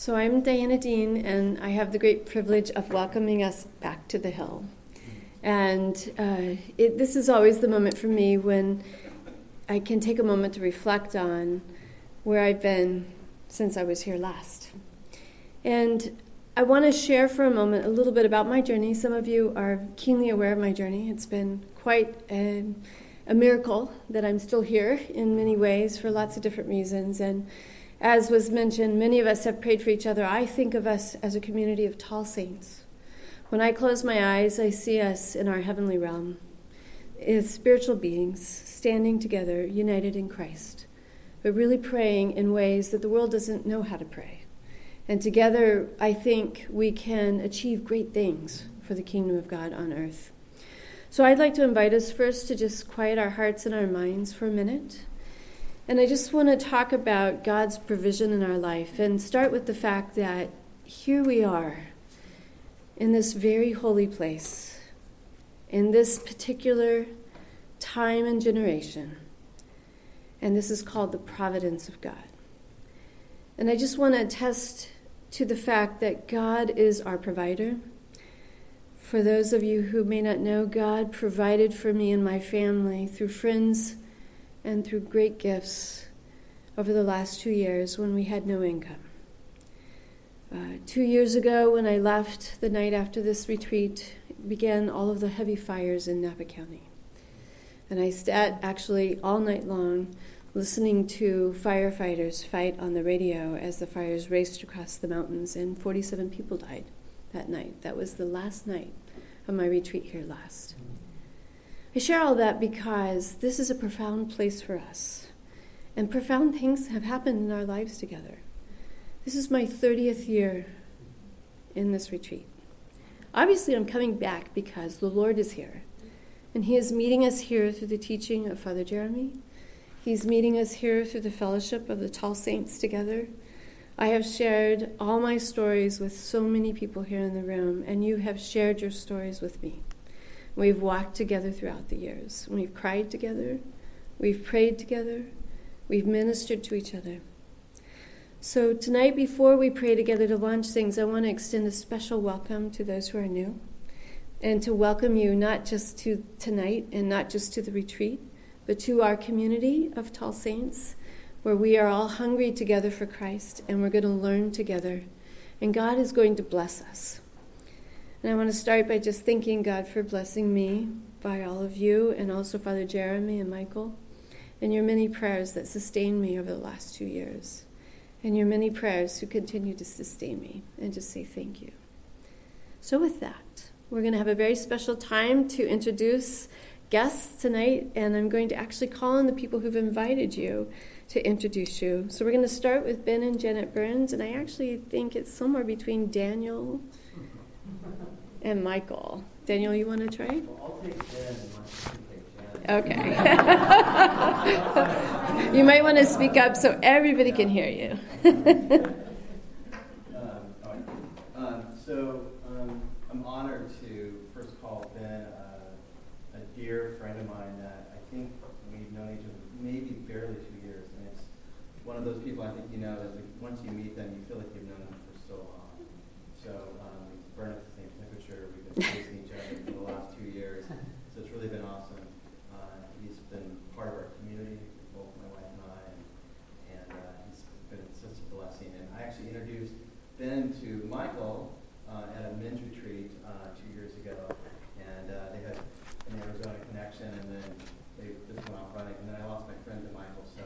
So I'm Diana Dean, and I have the great privilege of welcoming us back to the Hill. And this is always the moment for me when I can take a moment to reflect on where I've been since I was here last. And I want to share for a moment a little bit about my journey. Some of you are keenly aware of my journey. It's been quite a miracle that I'm still here in many ways for lots of different reasons. And as was mentioned, many of us have prayed for each other. I think of us as a community of tall saints. When I close my eyes, I see us in our heavenly realm as spiritual beings standing together, united in Christ, but really praying in ways that the world doesn't know how to pray. And together, I think we can achieve great things for the kingdom of God on earth. So I'd like to invite us first to just quiet our hearts and our minds for a minute. And I just want to talk about God's provision in our life and start with the fact that here we are in this very holy place, in this particular time and generation. And this is called the providence of God. And I just want to attest to the fact that God is our provider. For those of you who may not know, God provided for me and my family through friends and through great gifts over the last 2 years when we had no income. 2 years ago, when I left the night after this retreat, began all of the heavy fires in Napa County. And I sat actually all night long listening to firefighters fight on the radio as the fires raced across the mountains, and 47 people died that night. That was the last night of my retreat here last. I share all that because this is a profound place for us, and profound things have happened in our lives together. This is my 30th year in this retreat. Obviously, I'm coming back because the Lord is here, and He is meeting us here through the teaching of Father Jeremy. He's meeting us here through the fellowship of the tall saints together. I have shared all my stories with so many people here in the room, and you have shared your stories with me. We've walked together throughout the years. We've cried together. We've prayed together. We've ministered to each other. So tonight, before we pray together to launch things, I want to extend a special welcome to those who are new, and to welcome you not just to tonight and not just to the retreat, but to our community of tall saints, where we are all hungry together for Christ, and we're going to learn together, and God is going to bless us. And I want to start by just thanking God for blessing me by all of you, and also Father Jeremy and Michael, and your many prayers that sustained me over the last 2 years, and your many prayers who continue to sustain me, and just say thank you. So with that, we're going to have a very special time to introduce guests tonight, and I'm going to actually call on the people who've invited you to introduce you. So we're going to start with Ben and Janet Burns, and I actually think it's somewhere between Daniel and Michael. Daniel, you want to try? Well, I'll take Ben and Michael can take Janet. Okay. You might want to speak up so everybody can hear you. I'm honored to first call Ben a dear friend of mine that I think we've known each other maybe barely 2 years. And it's one of those people I think you know that once you meet them, you feel like you've known them for so long. So we burn at the same temperature. We've been facing each other for the last 2 years. So it's really been awesome. He's been part of our community, both my wife and I, and he's been such a blessing. And I actually introduced Ben to Michael at a men's retreat 2 years ago, and they had an Arizona connection, and then they just went off running, and then I lost my friend to Michael, so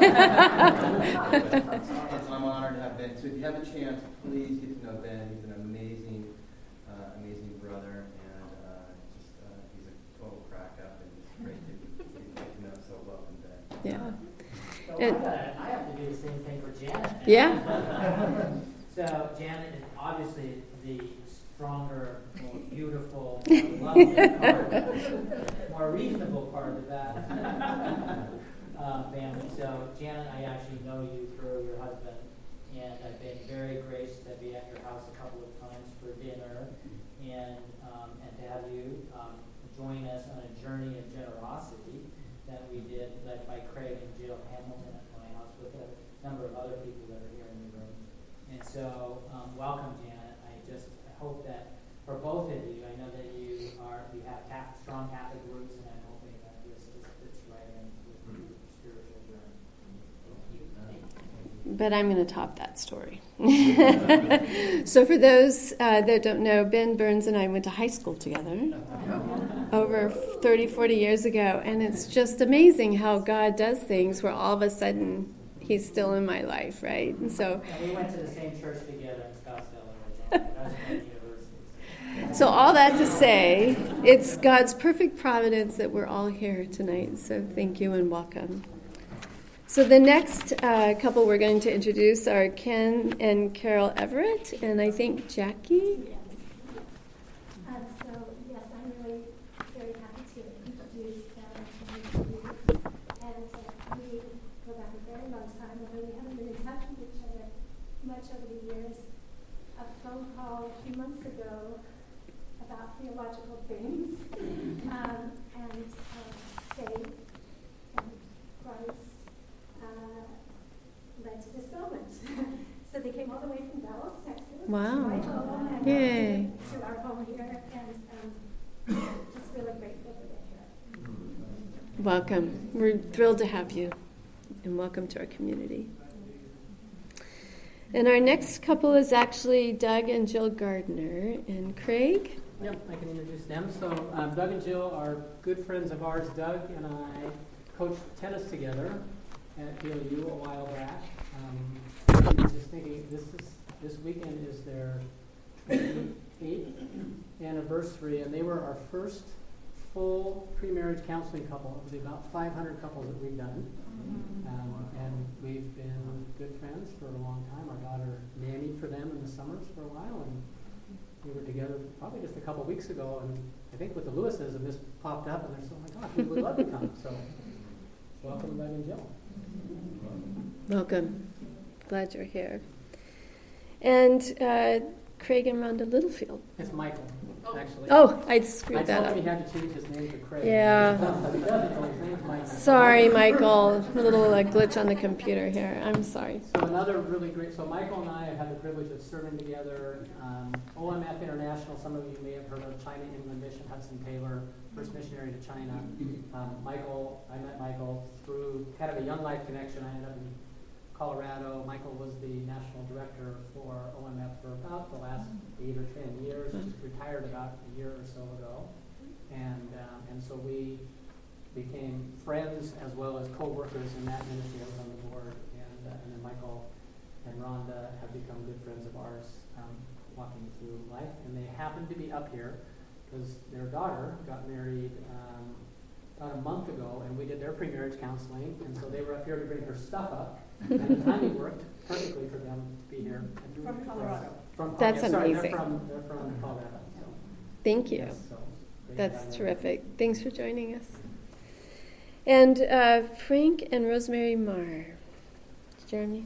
I'm honored to have Ben. So if you have a chance, please get to know Ben. He's an amazing brother, and he's a total crack up, and it's great to get to know. So welcome, Ben. Yeah. So I have to do the same thing for Janet. Yeah. So Janet is obviously the stronger, more beautiful, more lovely part, more reasonable part of that family. So Janet, I actually know you through your husband, and I've been very graced to be at your house a couple of times for dinner, and to have you join us on a journey of generosity that we did, led by Craig and Jill Hamilton at my house with a number of other people that are here in the room. And so but I'm going to top that story. So for those that don't know, Ben Burns and I went to high school together over 30, 40 years ago, and it's just amazing how God does things where all of a sudden he's still in my life, right? And so, And we went to the same church together in Scottsdale, Arizona. That's my university. so all that to say, it's God's perfect providence that we're all here tonight. So thank you and welcome. So the next couple we're going to introduce are Ken and Carol Everett, and I think Jackie. So, yes, I'm really very happy to introduce them to you. And we go back a very long time, although we haven't been in touch with each other much over the years. A phone call a few months ago about theological things, and faith and Christ led to this moment. So they came all the way from Dallas, Texas, Wow. to my home, and Yay. to our home here, and just really grateful that they're here. Welcome. We're thrilled to have you, and welcome to our community. And our next couple is actually Doug and Jill Gardner. And Craig? Yep, I can introduce them. So Doug and Jill are good friends of ours. Doug and I coached tennis together at BLU a while back. I was just thinking, this weekend is their 28th anniversary, and they were our first full pre-marriage counseling couple of the about 500 couples that we've done. And we've been good friends for a long time. Our daughter nannied for them in the summers for a while, and we were together probably just a couple weeks ago, and I think with the Lewises, and this popped up, and they're so, oh my gosh, we would love to come. So welcome, Doug and Jill. Welcome. Glad you're here. And Craig and Rhonda Littlefield. It's Michael, actually. Oh, I screwed I that told up. him he had to change his name to Craig. Yeah. But he doesn't know his name's Michael. Sorry, Michael. A little glitch on the computer here. I'm sorry. So another really great, so Michael and I have had the privilege of serving together. OMF International, some of you may have heard of China Inland Mission, Hudson Taylor, first missionary to China. I met Michael through kind of a Young Life connection. I ended up in Colorado. Michael was the national director for OMF for about the last 8 or 10 years. Just retired about a year or so ago. And so we became friends as well as co-workers in that ministry. I was on the board, and then Michael and Rhonda have become good friends of ours walking through life. And they happened to be up here because their daughter got married about a month ago, and we did their pre-marriage counseling, and so they were up here to bring her stuff up, and the timing worked perfectly for them to be here. From Colorado. That's sorry, amazing. They're from Colorado. So, Thank you. yes, so great to have That's them. terrific. Thanks for joining us. And Frank and Rosemary Marr. Jeremy?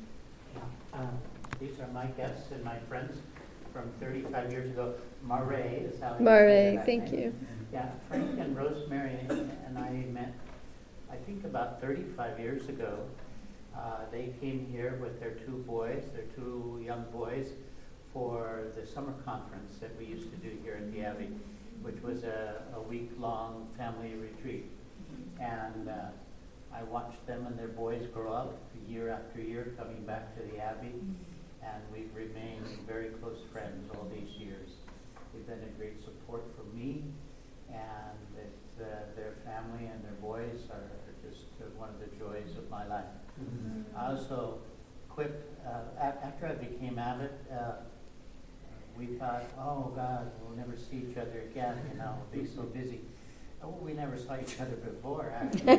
These are my guests and my friends from 35 years ago. Marais is how you say Marais, that thank name. you. Yeah, Frank and Rosemary and I met, I think, about 35 years ago. They came here with their two young boys, for the summer conference that we used to do here at the Abbey, which was a week-long family retreat. And I watched them and their boys grow up year after year, coming back to the Abbey, and we've remained very close friends all these years. They've been a great support for me, and their family and their boys are just one of the joys of my life. Mm-hmm. I also after I became abbot, we thought, oh God, we'll never see each other again, we'll be so busy. Oh, we never saw each other before, actually.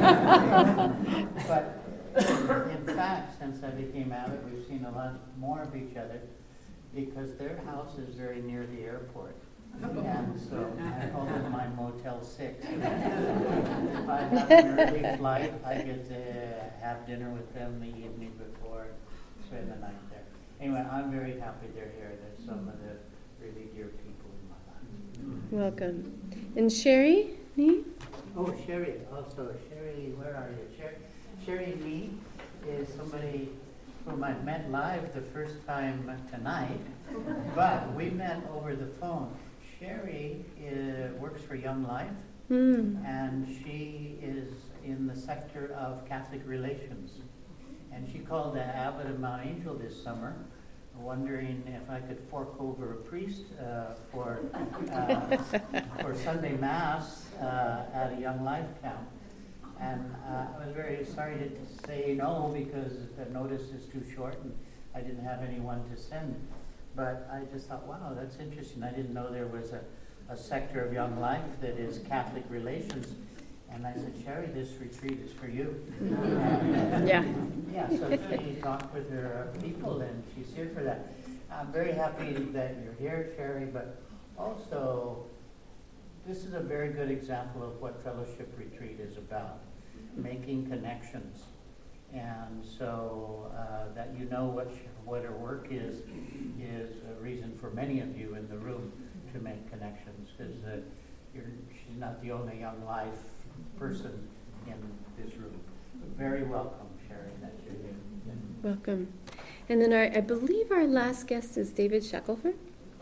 But in fact, since I became abbot, we've seen a lot more of each other because their house is very near the airport. And so I call it my Motel 6. If I have an early flight, I get to have dinner with them the evening before, spend the night there. Anyway, I'm very happy they're here. They're some of the really dear people in my life. Welcome. And Sherry Nee? Oh, Sherry. Also, Sherry, where are you? Sherry Nee is somebody whom I've met live the first time tonight, but we met over the phone. Sherry works for Young Life, and she is in the sector of Catholic relations. And she called the abbot of Mount Angel this summer, wondering if I could fork over a priest for Sunday Mass at a Young Life camp. And I was very sorry to say no because the notice is too short and I didn't have anyone to send. But I just thought, wow, that's interesting. I didn't know there was a sector of Young Life that is Catholic relations. And I said, Sherry, this retreat is for you. Yeah. Yeah, so she talked with her people, and she's here for that. I'm very happy that you're here, Sherry, but also, this is a very good example of what Fellowship Retreat is about, making connections. And so that you know what her work is a reason for many of you in the room to make connections, because she's not the only Young Life person in this room. Very welcome, Sherry, that you're here. Welcome. And then I believe our last guest is David Shackelford.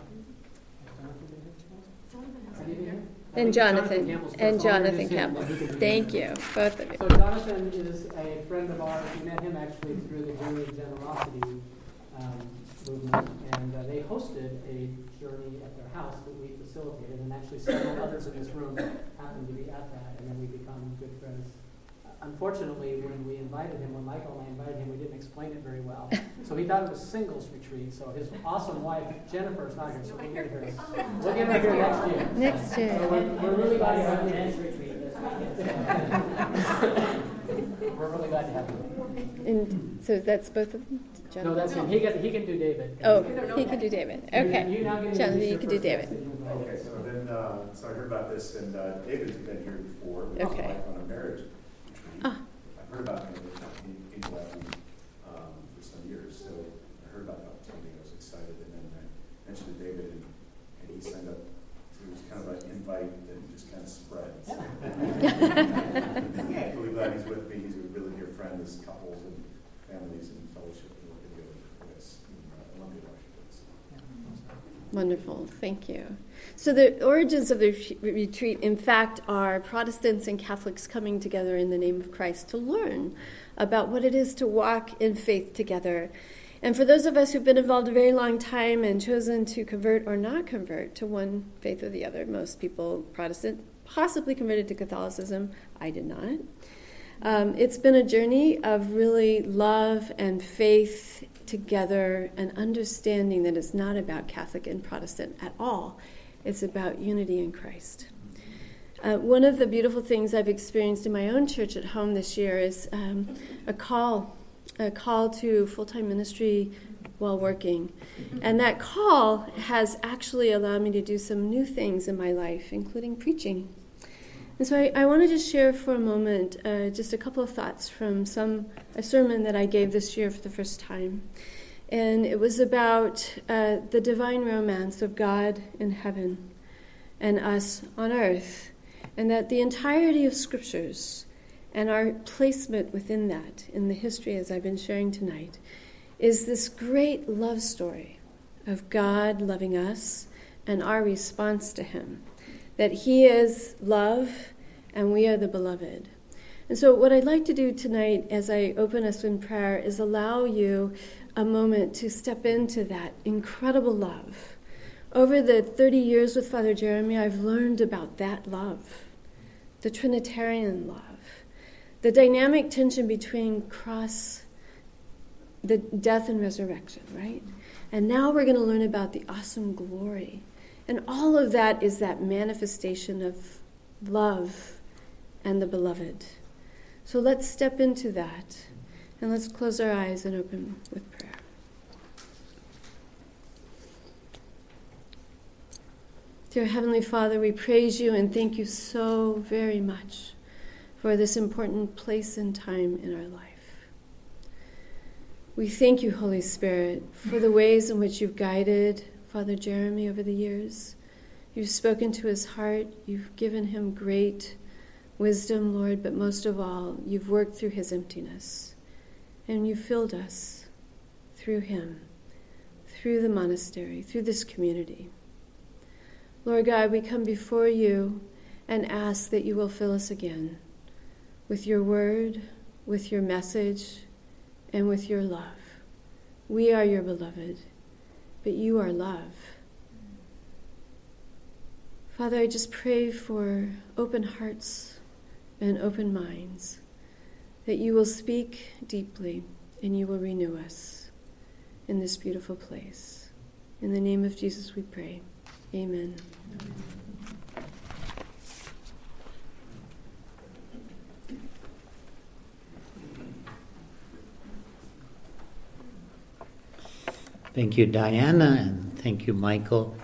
And Jonathan Campbell. Thank you, both of you. So Jonathan is a friend of ours. We met him actually through the Journey of Generosity movement, and they hosted a journey at their house that we facilitated, and actually several others in this room happened to be at that, and then we become good friends. Unfortunately, when Michael and I invited him, we didn't explain it very well. So he thought it was singles retreat. So his awesome wife, Jennifer, is not here, so we'll get her here. We'll get her here next year. Next year. So we're really glad to have you. Men's retreat this weekend. We're really glad to have you. And so that's both of them? Jonathan? No, that's him. He can do David. Oh, he can do David. Okay. You now get Jonathan, you can do David. Okay, so then, so I heard about this, and David's been here before. We Okay. Life on a marriage retreat. Ah. I've heard about him in Latin for some years, so I heard about the opportunity. I was excited, and then I mentioned to David, and he signed up. So it was kind of an invite that just kind of spread. So. I'm really glad he's with me. He's a really dear friend. There's couples and families and fellowship that work together with us in Olympia, Washington. Wonderful. Thank you. So the origins of the retreat, in fact, are Protestants and Catholics coming together in the name of Christ to learn about what it is to walk in faith together. And for those of us who've been involved a very long time and chosen to convert or not convert to one faith or the other, most people Protestant, possibly converted to Catholicism. I did not. It's been a journey of really love and faith together and understanding that it's not about Catholic and Protestant at all. It's about unity in Christ. One of the beautiful things I've experienced in my own church at home this year is a call to full-time ministry while working. And that call has actually allowed me to do some new things in my life, including preaching. And so I want to just share for a moment just a couple of thoughts from a sermon that I gave this year for the first time. And it was about the divine romance of God in heaven and us on earth. And that the entirety of scriptures and our placement within that, in the history as I've been sharing tonight, is this great love story of God loving us and our response to him. That he is love and we are the beloved. And so what I'd like to do tonight as I open us in prayer is allow you a moment to step into that incredible love. Over the 30 years with Father Jeremy, I've learned about that love, the Trinitarian love, the dynamic tension between the death and resurrection, right? And now we're going to learn about the awesome glory. And all of that is that manifestation of love and the beloved. So let's step into that, and let's close our eyes and open with prayer. Dear Heavenly Father, we praise you and thank you so very much for this important place and time in our life. We thank you, Holy Spirit, for the ways in which you've guided Father Jeremy over the years. You've spoken to his heart. You've given him great wisdom, Lord, but most of all, you've worked through his emptiness. And you filled us through him, through the monastery, through this community. Lord God, we come before you and ask that you will fill us again with your word, with your message, and with your love. We are your beloved, but you are love. Father, I just pray for open hearts and open minds, that you will speak deeply and you will renew us in this beautiful place. In the name of Jesus we pray. Amen. Thank you, Diana, and thank you, Michael.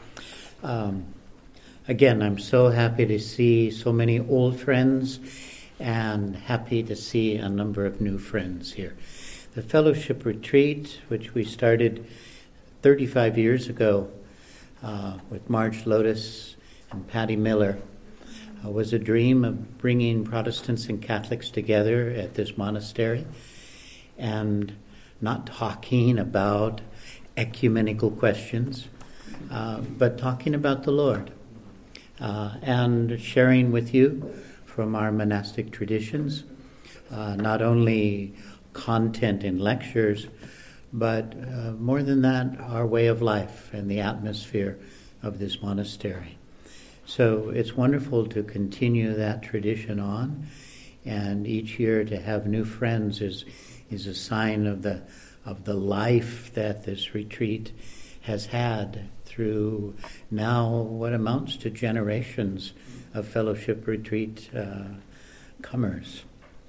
Again, I'm so happy to see so many old friends and happy to see a number of new friends here. The fellowship retreat, which we started 35 years ago with Marge Lotus and Patty Miller, was a dream of bringing Protestants and Catholics together at this monastery and not talking about ecumenical questions, but talking about the Lord and sharing with you from our monastic traditions, not only content in lectures, but more than that, our way of life and the atmosphere of this monastery. So it's wonderful to continue that tradition on, and each year to have new friends is a sign of the life that this retreat has had through now what amounts to generations of fellowship retreat comers.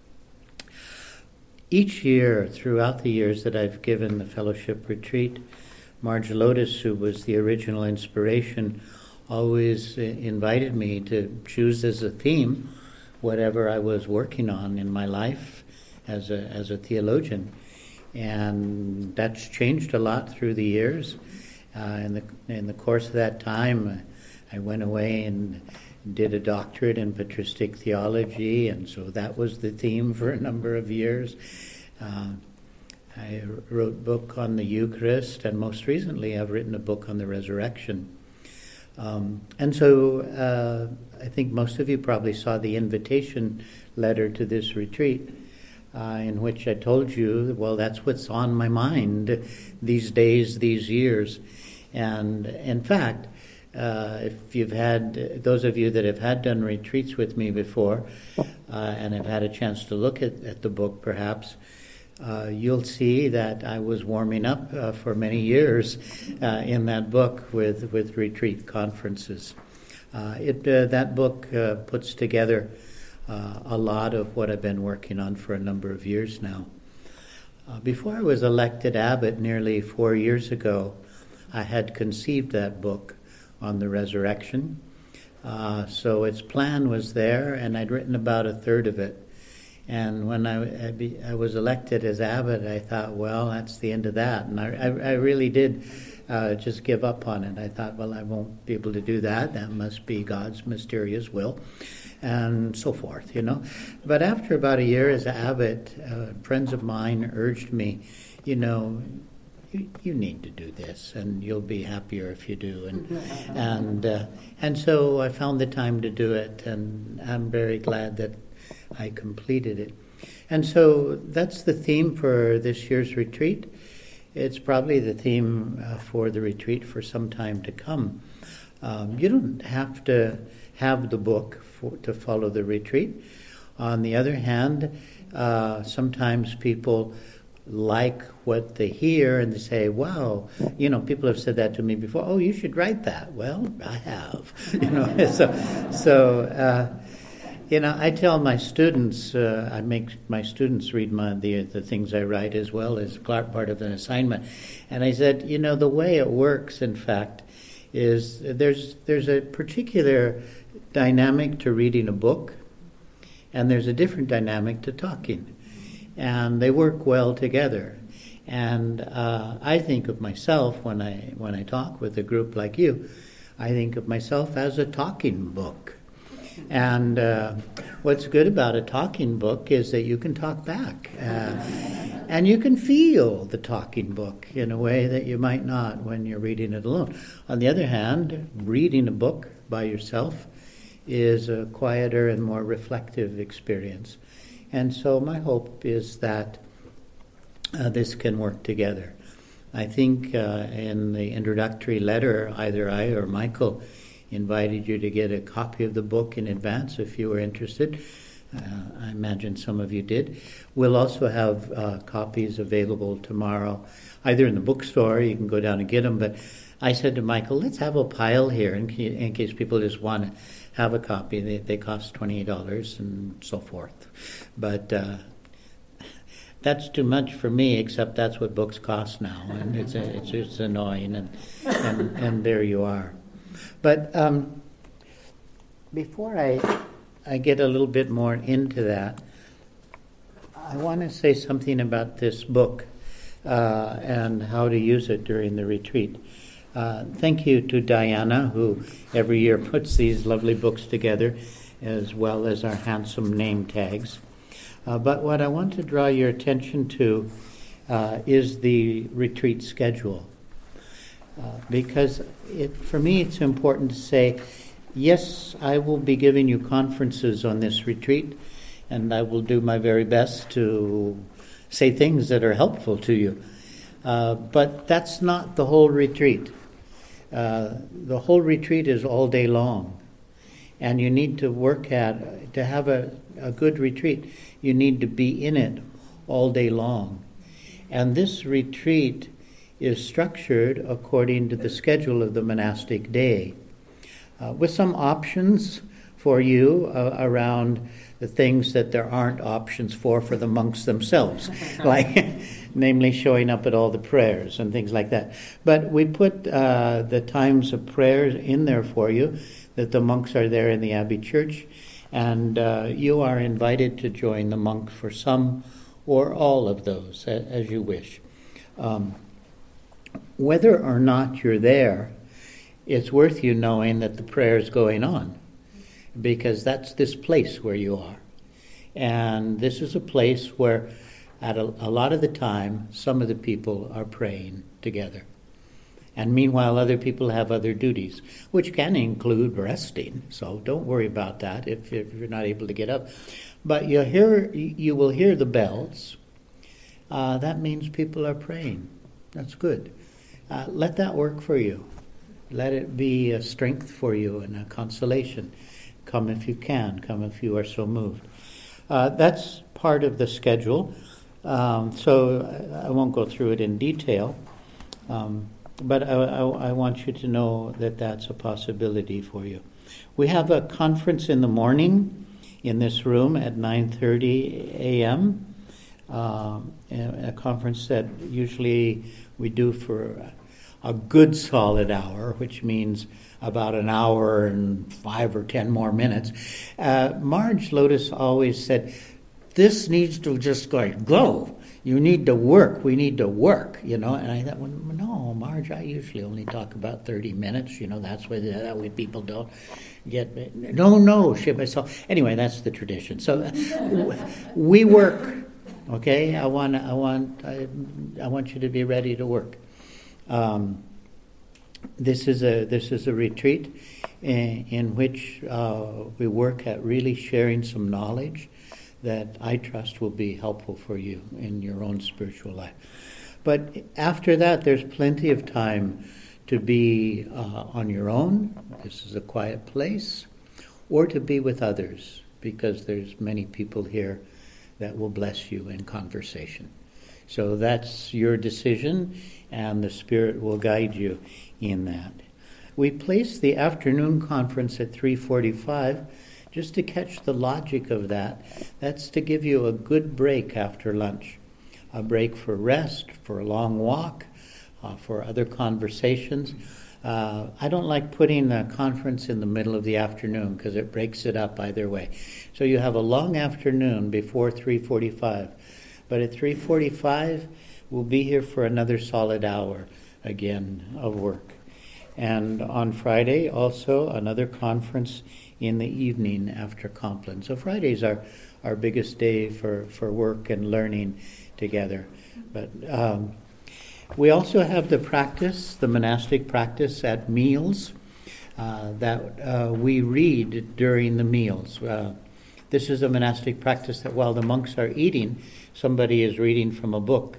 Each year, throughout the years that I've given the fellowship retreat, Marge Lotus, who was the original inspiration, always invited me to choose as a theme whatever I was working on in my life as a theologian. And that's changed a lot through the years. In the course of that time, I went away and did a doctorate in patristic theology, and so that was the theme for a number of years. I wrote a book on the Eucharist, and most recently I've written a book on the resurrection. And so I think most of you probably saw the invitation letter to this retreat, in which I told you, well, that's what's on my mind these days, these years. And in fact, if you've had, those of you that have had done retreats with me before and have had a chance to look at the book perhaps, you'll see that I was warming up for many years in that book with retreat conferences. That book puts together a lot of what I've been working on for a number of years now. Before I was elected abbot nearly 4 years ago, I had conceived that book on the resurrection. So its plan was there, and I'd written about a third of it. And when I was elected as abbot, I thought, well, that's the end of that. And I really did just give up on it. I thought, well, I won't be able to do that. That must be God's mysterious will, and so forth, you know. But after about a year as abbot, friends of mine urged me, you know, you need to do this, and you'll be happier if you do. And so I found the time to do it, and I'm very glad that I completed it. And so that's the theme for this year's retreat. It's probably the theme for the retreat for some time to come. You don't have to have the book to follow the retreat. On the other hand, sometimes people like what they hear and they say, wow, you know, people have said that to me before, oh, you should write that. Well, I have, you know. So you know, I tell my students, I make my students read the things I write as well as part of an assignment. And I said, you know, the way it works, in fact, is there's a particular dynamic to reading a book, and there's a different dynamic to talking. And they work well together. And I think of myself when I talk with a group like you, I think of myself as a talking book. And what's good about a talking book is that you can talk back. And you can feel the talking book in a way that you might not when you're reading it alone. On the other hand, reading a book by yourself is a quieter and more reflective experience. And so my hope is that this can work together. I think in the introductory letter, either I or Michael invited you to get a copy of the book in advance if you were interested. I imagine some of you did. We'll also have copies available tomorrow, either in the bookstore, you can go down and get them, but I said to Michael, let's have a pile here in case people just want to have a copy. They cost $28 and so forth. But that's too much for me, except that's what books cost now, and it's annoying, and there you are. But before I get a little bit more into that, I want to say something about this book and how to use it during the retreat. Thank you to Diana, who every year puts these lovely books together, as well as our handsome name tags. But what I want to draw your attention to is the retreat schedule. Because for me it's important to say, yes, I will be giving you conferences on this retreat, and I will do my very best to say things that are helpful to you. But that's not the whole retreat. The whole retreat is all day long. And you need to to have a good retreat, you need to be in it all day long. And this retreat is structured according to the schedule of the monastic day, with some options for you around the things that there aren't options for the monks themselves, like namely showing up at all the prayers and things like that. But we put the times of prayers in there for you, that the monks are there in the Abbey Church, and you are invited to join the monks for some or all of those, as you wish. Whether or not you're there, it's worth you knowing that the prayer is going on, because that's this place where you are. And this is a place where at a lot of the time, some of the people are praying together. And meanwhile, other people have other duties, which can include resting. So don't worry about that if you're not able to get up. But you will hear the bells. That means people are praying. That's good. Let that work for you. Let it be a strength for you and a consolation. Come if you can. Come if you are so moved. That's part of the schedule. So I won't go through it in detail. But I want you to know that that's a possibility for you. We have a conference in the morning in this room at 9:30 a.m. A conference that usually we do for a good solid hour, which means about an hour and 5 or 10 more minutes. Marge Lotus always said, this needs to just go. You need to work. We need to work, And I thought, well, no, Marge, I usually only talk about 30 minutes. That's that way people don't get. No, so anyway, that's the tradition. So we work, okay? I want you to be ready to work. This is a retreat in which we work at really sharing some knowledge that I trust will be helpful for you in your own spiritual life. But after that, there's plenty of time to be on your own. This is a quiet place, or to be with others, because there's many people here that will bless you in conversation. So that's your decision, and the Spirit will guide you in that. We placed the afternoon conference at 3:45 just to catch the logic of that. That's to give you a good break after lunch, a break for rest, for a long walk, for other conversations. I don't like putting the conference in the middle of the afternoon because it breaks it up either way. So you have a long afternoon before 3:45. But at 3:45, we'll be here for another solid hour again of work. And on Friday, also another conference in the evening after Compline. So Fridays are our biggest day for work and learning together. But we also have the monastic practice at meals that we read during the meals. This is a monastic practice that while the monks are eating, somebody is reading from a book.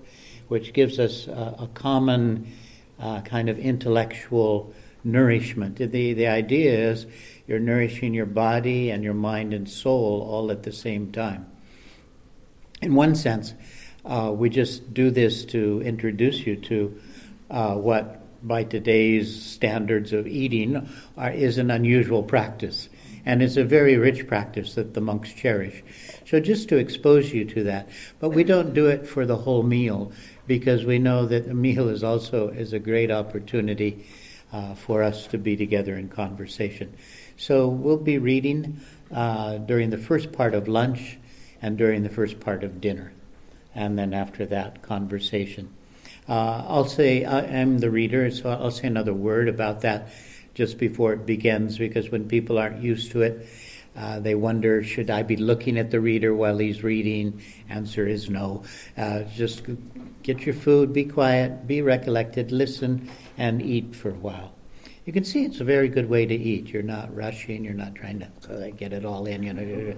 which gives us a common kind of intellectual nourishment. The idea is you're nourishing your body and your mind and soul all at the same time. In one sense, we just do this to introduce you to what, by today's standards of eating, is an unusual practice. And it's a very rich practice that the monks cherish. So just to expose you to that. But we don't do it for the whole meal, because we know that the meal is a great opportunity for us to be together in conversation. So we'll be reading during the first part of lunch and during the first part of dinner. And then after that, conversation. I'll say, I'm the reader, so I'll say another word about that just before it begins, because when people aren't used to it, they wonder, should I be looking at the reader while he's reading? Answer is no. Just get your food, be quiet, be recollected, listen, and eat for a while. You can see it's a very good way to eat. You're not rushing. You're not trying to get it all in.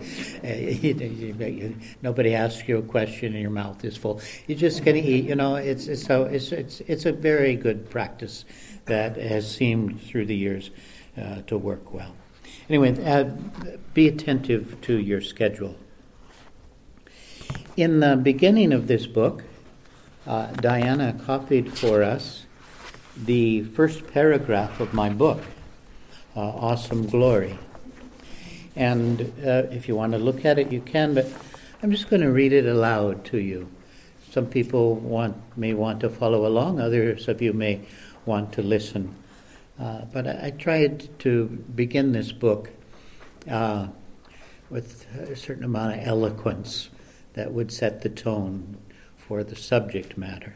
Nobody asks you a question and your mouth is full. You're just going to eat. It's a very good practice that has seemed through the years to work well. Anyway, be attentive to your schedule. In the beginning of this book, Diana copied for us the first paragraph of my book, Awesome Glory. And if you want to look at it, you can, but I'm just going to read it aloud to you. Some people may want to follow along, others of you may want to listen. But I tried to begin this book with a certain amount of eloquence that would set the tone for the subject matter.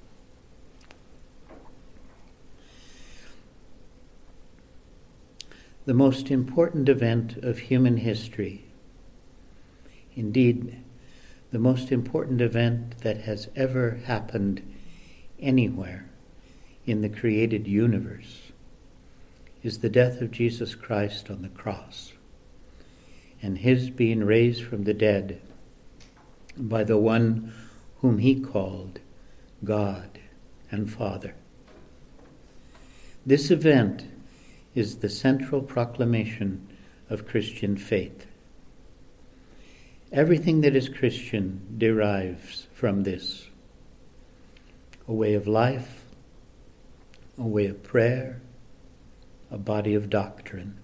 The most important event of human history, indeed, the most important event that has ever happened anywhere in the created universe, is the death of Jesus Christ on the cross and his being raised from the dead by the one whom he called God and Father. This event is the central proclamation of Christian faith. Everything that is Christian derives from this: a way of life, a way of prayer, a body of doctrine.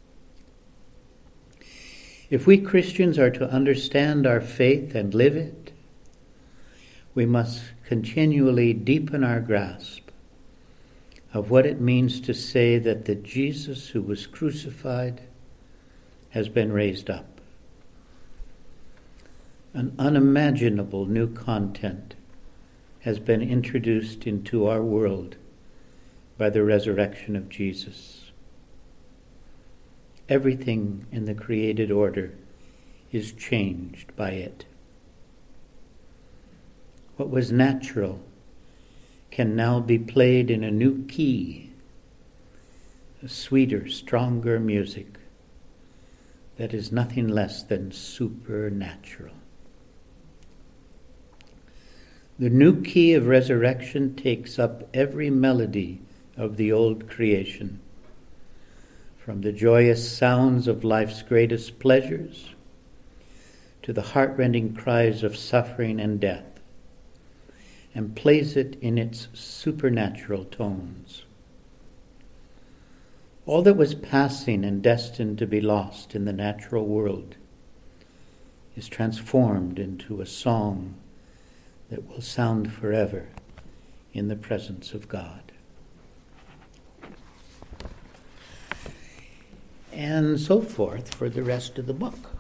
If we Christians are to understand our faith and live it, we must continually deepen our grasp of what it means to say that the Jesus who was crucified has been raised up. An unimaginable new content has been introduced into our world by the resurrection of Jesus. Everything in the created order is changed by it. What was natural can now be played in a new key, a sweeter, stronger music that is nothing less than supernatural. The new key of resurrection takes up every melody of the old creation, from the joyous sounds of life's greatest pleasures to the heart-rending cries of suffering and death, and plays it in its supernatural tones. All that was passing and destined to be lost in the natural world is transformed into a song that will sound forever in the presence of God. And so forth for the rest of the book.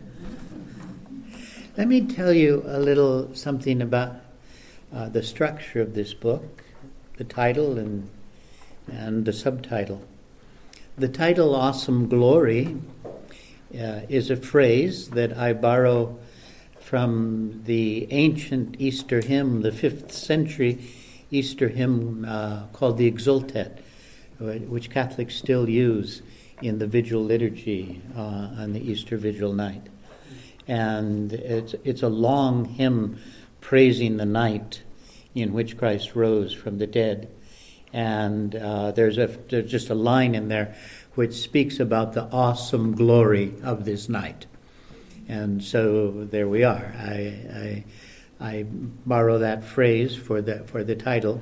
Let me tell you a little something about the structure of this book, the title and the subtitle. The title, Awesome Glory, is a phrase that I borrow from the ancient Easter hymn, the 5th century Easter hymn called the Exultet, which Catholics still use in the Vigil liturgy on the Easter Vigil night. And it's a long hymn praising the night in which Christ rose from the dead. And there's just a line in there which speaks about the awesome glory of this night. And so there we are. I borrow that phrase for the title.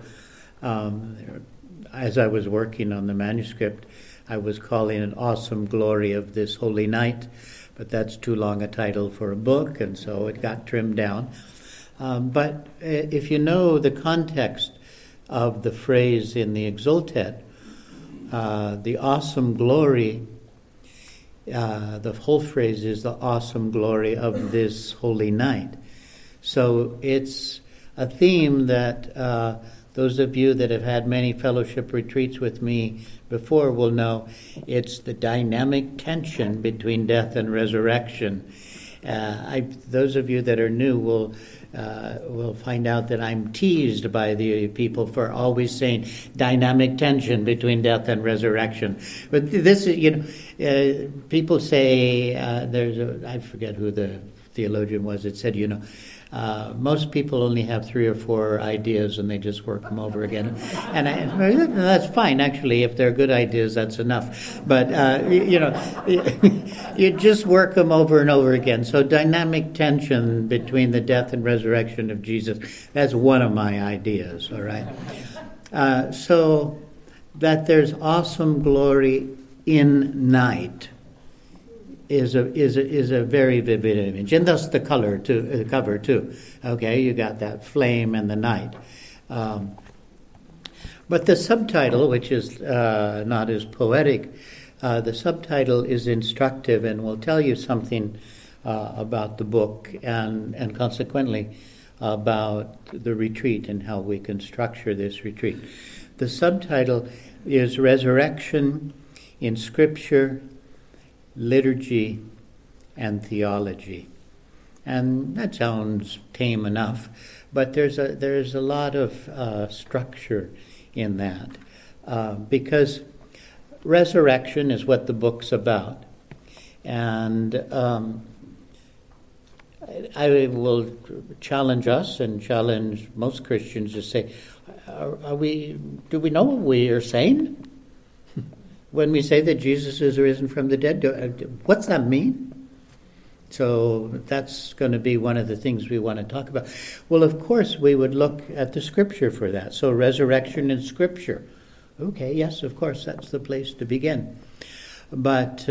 As I was working on the manuscript, I was calling it Awesome Glory of This Holy Night, but that's too long a title for a book, and so it got trimmed down. But if you know the context of the phrase in the Exultet, the awesome glory, the whole phrase is the awesome glory of this holy night. So it's a theme that those of you that have had many fellowship retreats with me before will know. It's the dynamic tension between death and resurrection. Those of you that are new will find out that I'm teased by the people for always saying dynamic tension between death and resurrection. But this is, people say, I forget who the theologian was that said, most people only have 3 or 4 ideas and they just work them over again. And that's fine, actually. If they're good ideas, that's enough. But, you just work them over and over again. So dynamic tension between the death and resurrection of Jesus, that's one of my ideas, all right? So that there's awesome glory in night is a very vivid image, and thus the cover too. Okay, you got that flame and the night. But the subtitle, which is not as poetic, the subtitle is instructive and will tell you something about the book and consequently about the retreat and how we can structure this retreat. The subtitle is Resurrection in Scripture, Liturgy, and Theology. And that sounds tame enough, but there's a lot of structure in that, because resurrection is what the book's about. And I will challenge us and challenge most Christians to say, do we know what we are saying? When we say that Jesus is risen from the dead, what's that mean? So that's going to be one of the things we want to talk about. Well, of course, we would look at the Scripture for that. So resurrection in Scripture. Okay, yes, of course, that's the place to begin. But,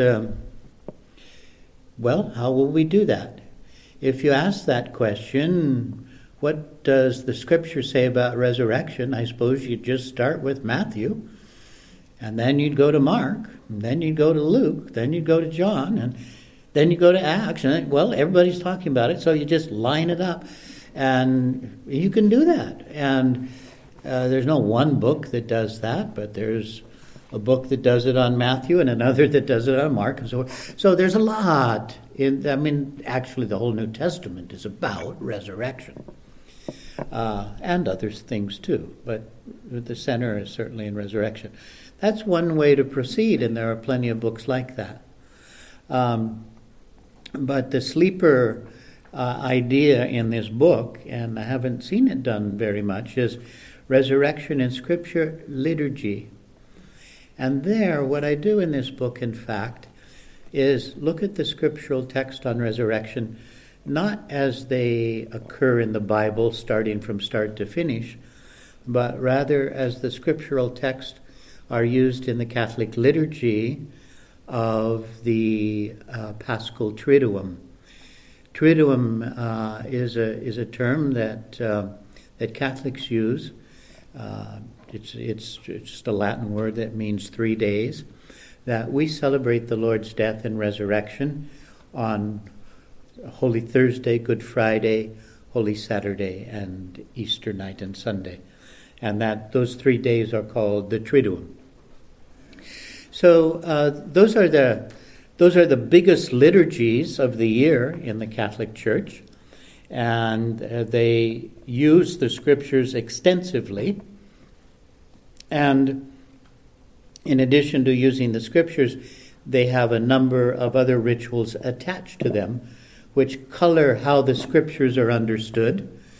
how will we do that? If you ask that question, what does the Scripture say about resurrection? I suppose you'd just start with Matthew. And then you'd go to Mark, and then you'd go to Luke, then you'd go to John, and then you go to Acts. And everybody's talking about it, so you just line it up. And you can do that. And there's no one book that does that, but there's a book that does it on Matthew and another that does it on Mark and so forth. So there's a lot. Actually, the whole New Testament is about resurrection. And other things too, but the center is certainly in resurrection. That's one way to proceed, and there are plenty of books like that. But the sleeper idea in this book, and I haven't seen it done very much, is resurrection in Scripture, liturgy. And there, what I do in this book, in fact, is look at the scriptural text on resurrection, not as they occur in the Bible, starting from start to finish, but rather as the scriptural text are used in the Catholic liturgy of the Paschal Triduum. Triduum is a term that Catholics use. It's just a Latin word that means 3 days. That we celebrate the Lord's death and resurrection on Holy Thursday, Good Friday, Holy Saturday, and Easter night and Sunday. And that those 3 days are called the Triduum. So those are the biggest liturgies of the year in the Catholic Church, and they use the Scriptures extensively. And in addition to using the Scriptures, they have a number of other rituals attached to them, which color how the Scriptures are understood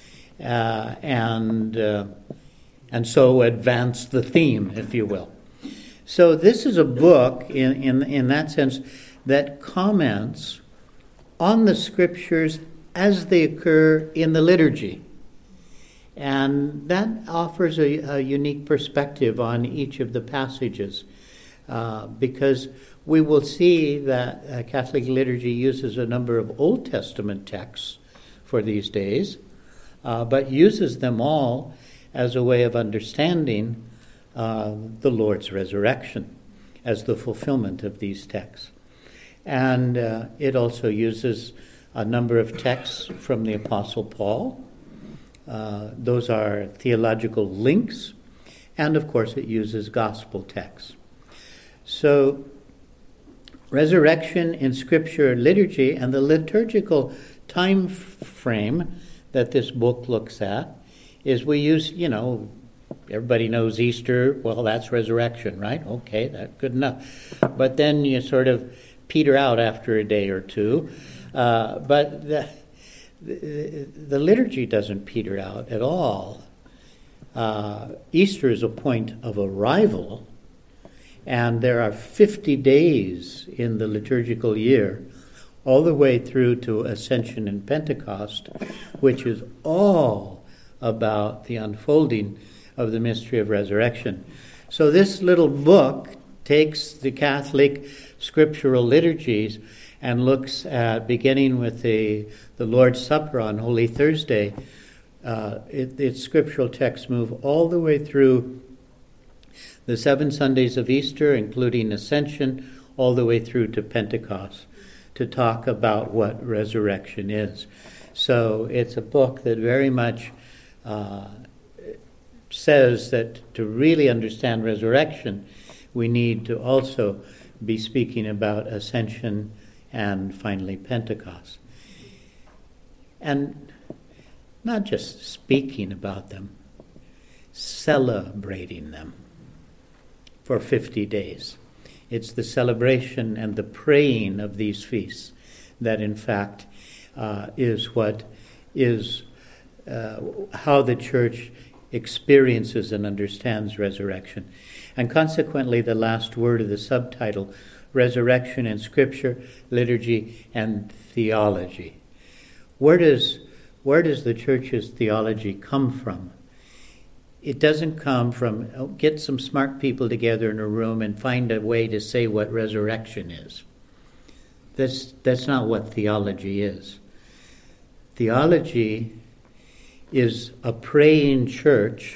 and so advance the theme, if you will. So this is a book, in that sense, that comments on the Scriptures as they occur in the liturgy. And that offers a unique perspective on each of the passages, because we will see that Catholic liturgy uses a number of Old Testament texts for these days, but uses them all as a way of understanding the Lord's resurrection as the fulfillment of these texts. And it also uses a number of texts from the Apostle Paul. Those are theological links, and of course it uses gospel texts. So resurrection in Scripture liturgy, and the liturgical time frame that this book looks at is, we use, everybody knows Easter, well, that's resurrection, right? Okay, that's good enough. But then you sort of peter out after a day or two. But the liturgy doesn't peter out at all. Easter is a point of arrival, and there are 50 days in the liturgical year, all the way through to Ascension and Pentecost, which is all about the unfolding of the mystery of resurrection. So this little book takes the Catholic scriptural liturgies and looks at, beginning with the Lord's Supper on Holy Thursday, its scriptural texts move all the way through the 7 Sundays of Easter, including Ascension, all the way through to Pentecost, to talk about what resurrection is. So it's a book that very much says that to really understand resurrection, we need to also be speaking about Ascension and finally Pentecost. And not just speaking about them, celebrating them for 50 days. It's the celebration and the praying of these feasts that, in fact, is what is how the Church experiences and understands resurrection. And consequently, the last word of the subtitle, Resurrection in Scripture, Liturgy, and Theology. Where does the Church's theology come from? It doesn't come from, get some smart people together in a room and find a way to say what resurrection is. That's not what theology is. Theology is a praying church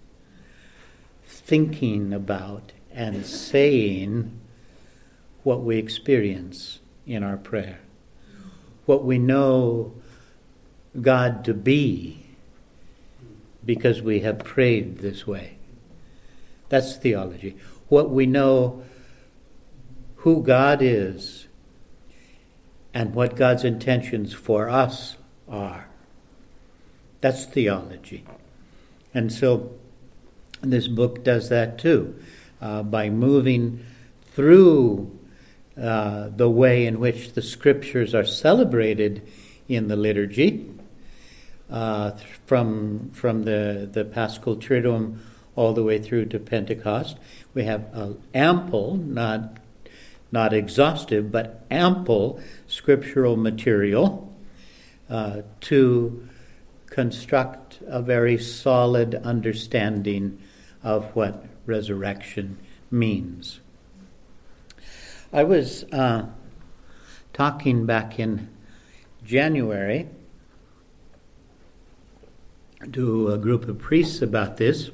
thinking about and saying what we experience in our prayer, what we know God to be because we have prayed this way. That's theology. What we know who God is and what God's intentions for us are. That's theology. And so this book does that too, by moving through the way in which the Scriptures are celebrated in the liturgy, from the Paschal Triduum all the way through to Pentecost. We have ample, not exhaustive, but ample scriptural material to construct a very solid understanding of what resurrection means. I was talking back in January to a group of priests about this,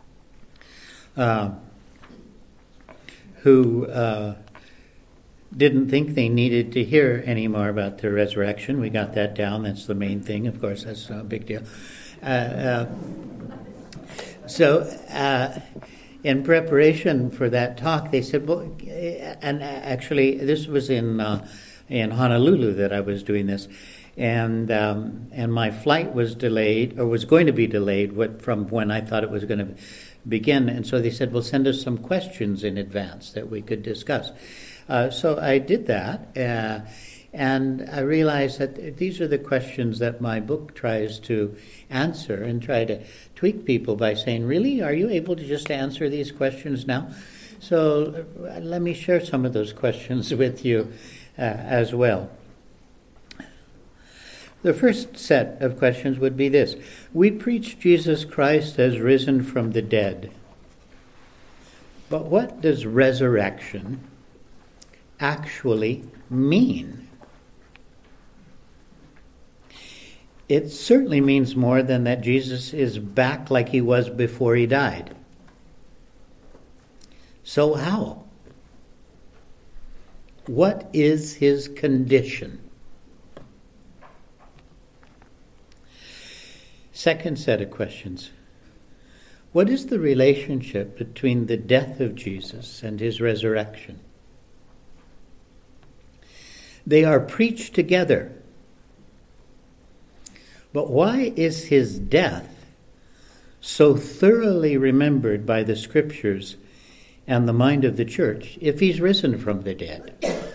who didn't think they needed to hear any more about the resurrection. We got that down. That's the main thing. Of course, that's no big deal. So in preparation for that talk, they said, well, and actually this was in Honolulu that I was doing this, and my flight was delayed, or was going to be delayed from when I thought it was going to begin. And so they said, well, send us some questions in advance that we could discuss. So I did that, And I realized that these are the questions that my book tries to answer, and try to tweak people by saying, really, are you able to just answer these questions now? So let me share some of those questions with you as well. The first set of questions would be this. We preach Jesus Christ as risen from the dead. But what does resurrection actually mean? It certainly means more than that Jesus is back like he was before he died. So how? What is his condition? Second set of questions. What is the relationship between the death of Jesus and his resurrection? They are preached together. But why is his death so thoroughly remembered by the Scriptures and the mind of the church if he's risen from the dead?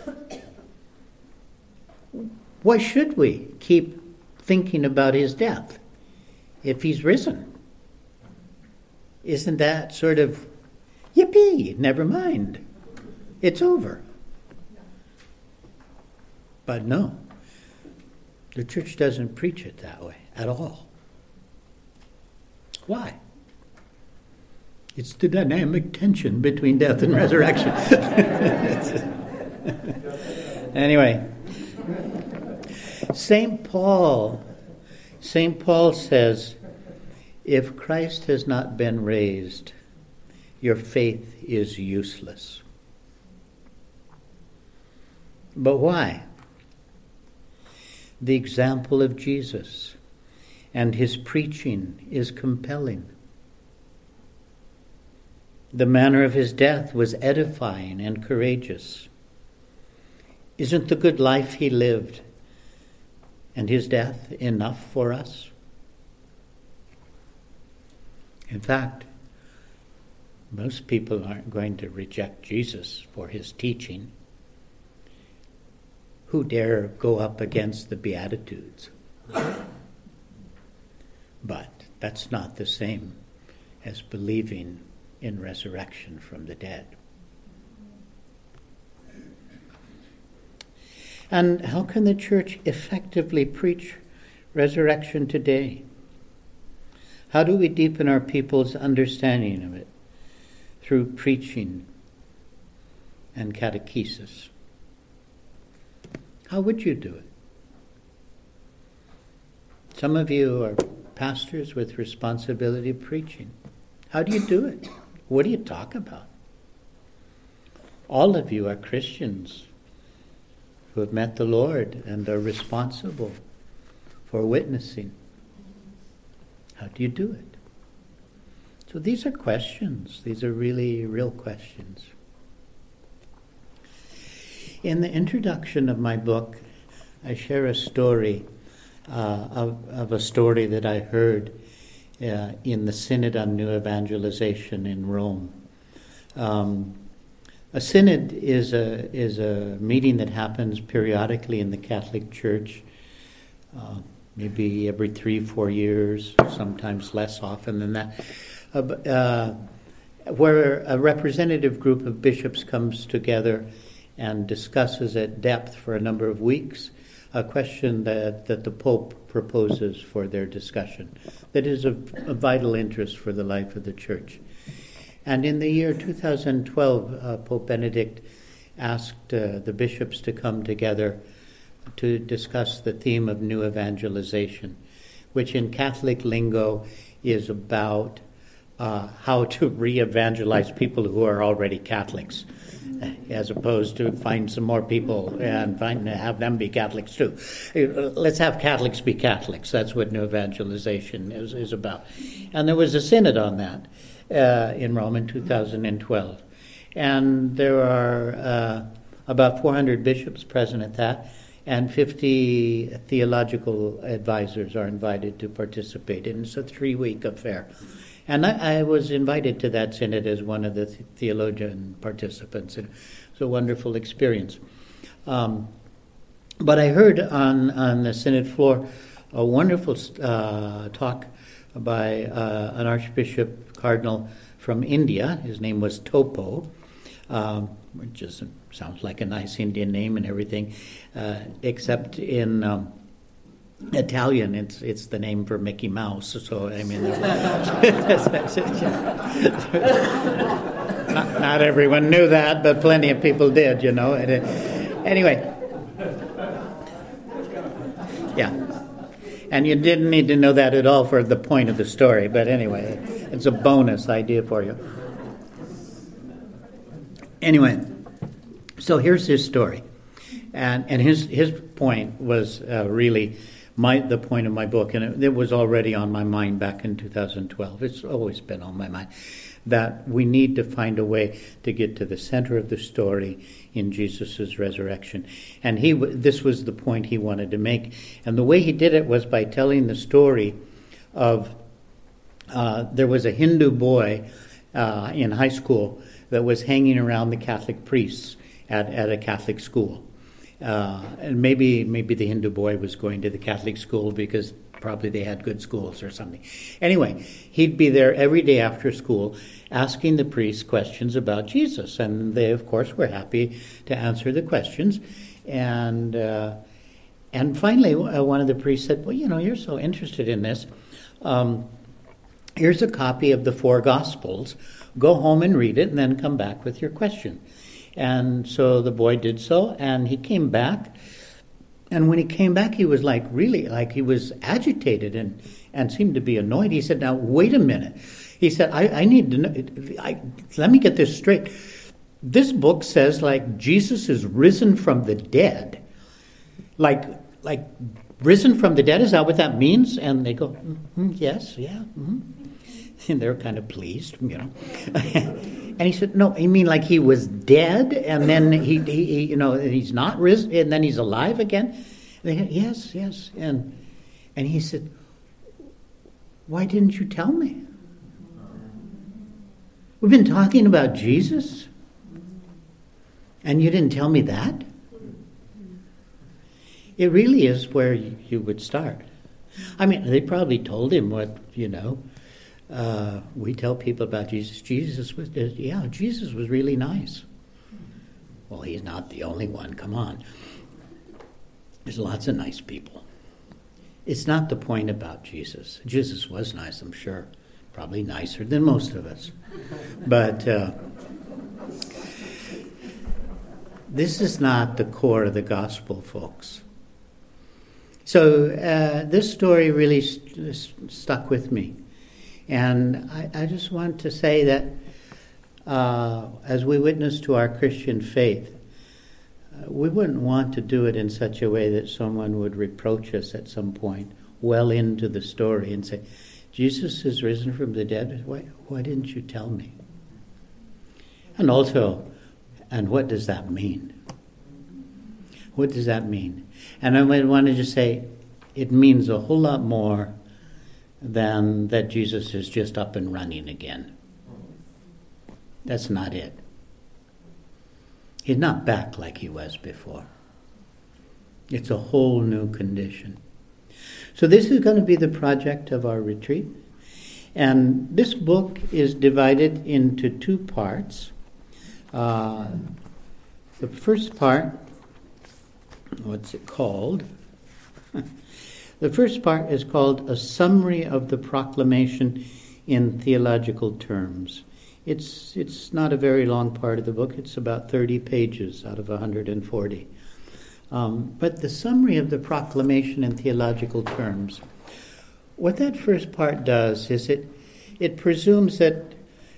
Why should we keep thinking about his death if he's risen? Isn't that sort of, yippee, never mind, it's over? But no. The church doesn't preach it that way at all. Why? It's the dynamic tension between death and resurrection. Anyway, St. Paul says, if Christ has not been raised, your faith is useless. But why? The example of Jesus and his preaching is compelling. The manner of his death was edifying and courageous. Isn't the good life he lived and his death enough for us? In fact, most people aren't going to reject Jesus for his teaching. Who dare go up against the Beatitudes? But that's not the same as believing in resurrection from the dead. And how can the church effectively preach resurrection today? How do we deepen our people's understanding of it? Through preaching and catechesis. How would you do it? Some of you are pastors with responsibility of preaching. How do you do it? What do you talk about? All of you are Christians who have met the Lord and are responsible for witnessing. How do you do it? So these are questions. These are really real questions. In the introduction of my book, I share a story of a story that I heard in the Synod on New Evangelization in Rome. A synod is a meeting that happens periodically in the Catholic Church, maybe every 3-4 years, sometimes less often than that, where a representative group of bishops comes together and discusses at depth for a number of weeks a question that the Pope proposes for their discussion that is of vital interest for the life of the Church. And in the year 2012, Pope Benedict asked the bishops to come together to discuss the theme of new evangelization, which in Catholic lingo is about how to re-evangelize people who are already Catholics, as opposed to find some more people and have them be Catholics too. Let's have Catholics be Catholics. That's what new evangelization is about. And there was a synod on that in Rome in 2012. And there are about 400 bishops present at that, and 50 theological advisors are invited to participate. And it's a 3-week affair. And I was invited to that synod as one of the theologian participants. And it was a wonderful experience. But I heard on the Synod floor a wonderful talk by an Archbishop Cardinal from India. His name was Topo, which just sounds like a nice Indian name and everything, except in Italian it's the name for Mickey Mouse. So I mean, not everyone knew that, but plenty of people did, you know. Anyway. Yeah. And you didn't need to know that at all for the point of the story, but anyway, it's a bonus idea for you. Anyway, so here's his story. And his point was really the point of my book, and it was already on my mind back in 2012. It's always been on my mind that we need to find a way to get to the center of the story in Jesus' resurrection. And this was the point he wanted to make. And the way he did it was by telling the story of there was a Hindu boy in high school that was hanging around the Catholic priests at a Catholic school. And maybe the Hindu boy was going to the Catholic school because probably they had good schools or something. Anyway, he'd be there every day after school asking the priests questions about Jesus. And they, of course, were happy to answer the questions. And finally, one of the priests said, well, you know, you're so interested in this. Here's a copy of the 4 Gospels. Go home and read it and then come back with your question. And so the boy did so, and he came back. And when he came back, he was he was agitated and seemed to be annoyed. He said, now, wait a minute. He said, I need to know, let me get this straight. This book says, Jesus is risen from the dead. Like risen from the dead, is that what that means? And they go, yes, yeah. Mm-hmm. And they're kind of pleased, you know. And he said, no, I mean he was dead, and then he he's not risen, and then he's alive again. And they said, yes. And he said, why didn't you tell me? We've been talking about Jesus, and you didn't tell me that? It really is where you would start. I mean, they probably told him what, we tell people about Jesus. Jesus was really nice. Well, he's not the only one. Come on. There's lots of nice people. It's not the point about Jesus. Jesus was nice, I'm sure. Probably nicer than most of us. But this is not the core of the gospel, folks. So this story really stuck with me. And I just want to say that as we witness to our Christian faith, we wouldn't want to do it in such a way that someone would reproach us at some point, well into the story, and say, Jesus is risen from the dead? Why didn't you tell me? And also, and what does that mean? What does that mean? And I want to just say, it means a whole lot more than that Jesus is just up and running again. That's not it. He's not back like he was before. It's a whole new condition. So this is going to be the project of our retreat. And this book is divided into 2 parts. The first part, what's it called? The first part is called A Summary of the Proclamation in Theological Terms. It's not a very long part of the book. It's about 30 pages out of 140. But the summary of the proclamation in theological terms, what that first part does is it presumes that,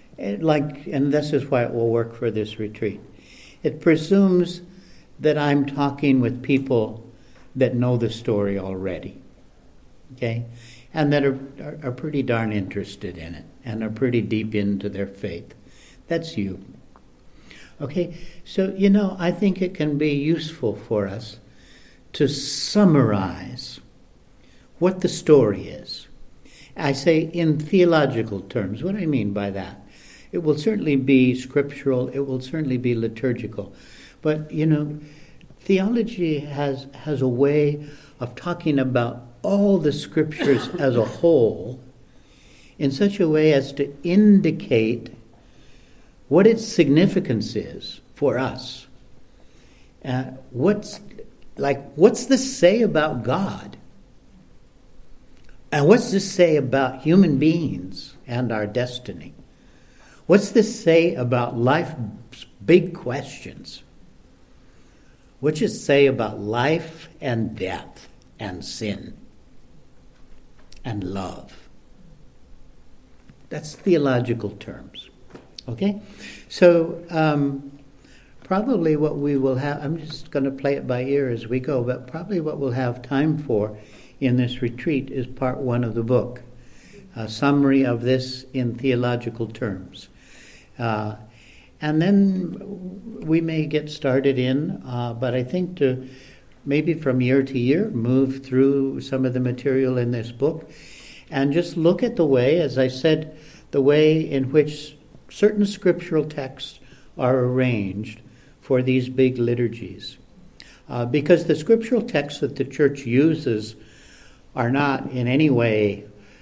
and this is why it will work for this retreat, it presumes that I'm talking with people that know the story already, okay, and that are pretty darn interested in it and are pretty deep into their faith. That's you. Okay, so, I think it can be useful for us to summarize what the story is. I say in theological terms. What do I mean by that? It will certainly be scriptural. It will certainly be liturgical. But, theology has a way of talking about all the scriptures as a whole in such a way as to indicate what its significance is for us. What's this say about God? And what's this say about human beings and our destiny? What's this say about life's big questions? What's it say about life and death and sin and love? That's theological terms. Okay? So probably what we will have, I'm just going to play it by ear as we go, but probably what we'll have time for in this retreat is part 1 of the book, a summary of this in theological terms. And then we may get started but I think to maybe from year to year move through some of the material in this book and just look at the way, as I said, the way in which certain scriptural texts are arranged for these big liturgies. Because the scriptural texts that the church uses are not in any way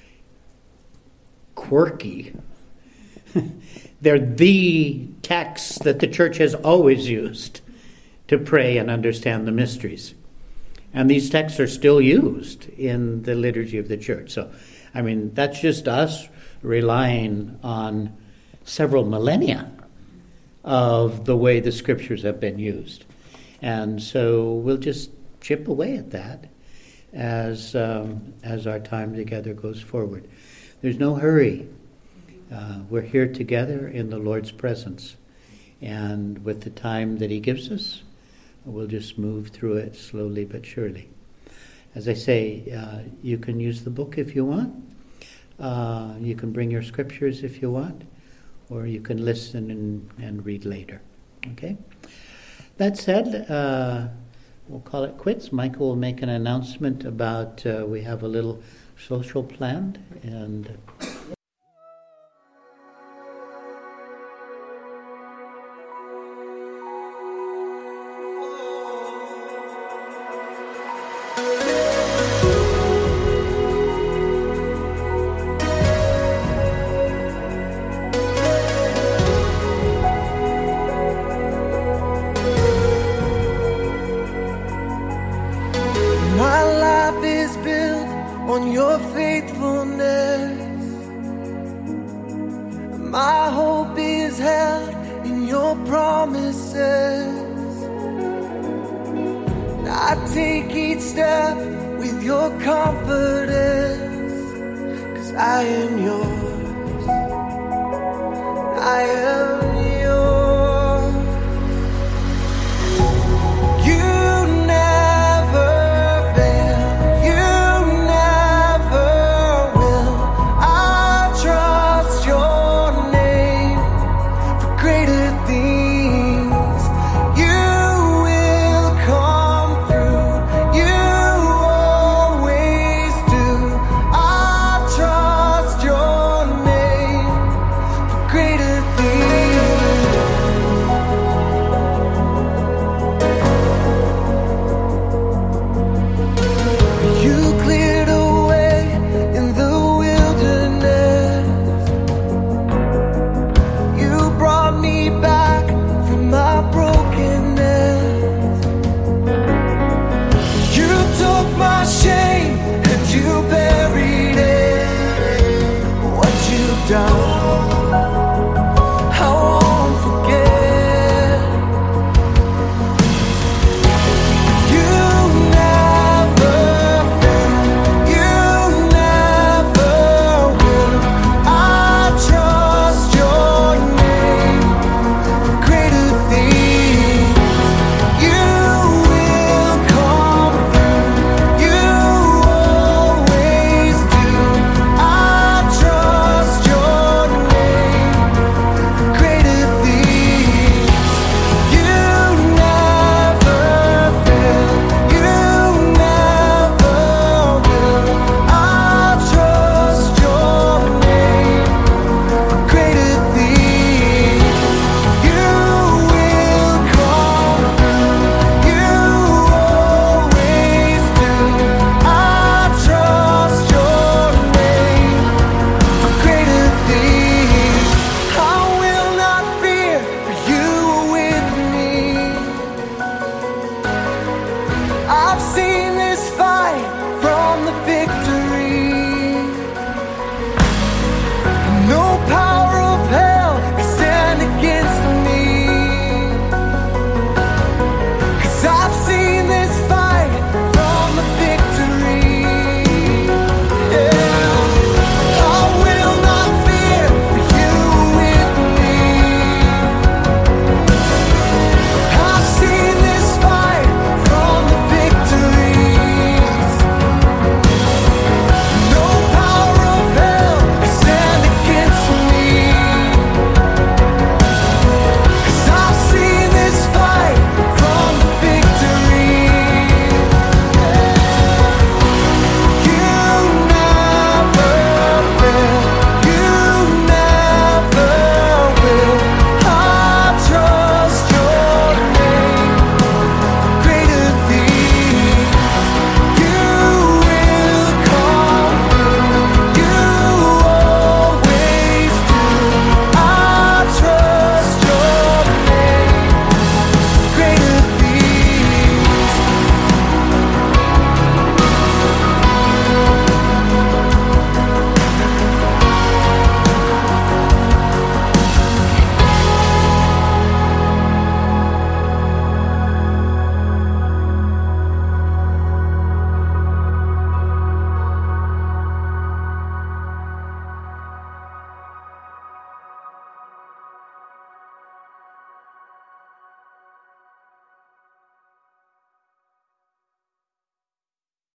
quirky. They're the texts that the church has always used to pray and understand the mysteries. And these texts are still used in the liturgy of the church. So, I mean, that's just us relying on several millennia of the way the scriptures have been used. And so we'll just chip away at that as our time together goes forward. There's no hurry. We're here together in the Lord's presence. And with the time that He gives us, we'll just move through it slowly but surely. As I say, you can use the book if you want. You can bring your scriptures if you want. Or you can listen and read later. Okay? That said, we'll call it quits. Michael will make an announcement about we have a little social planned. And greater things. I've seen this fight from the beginning.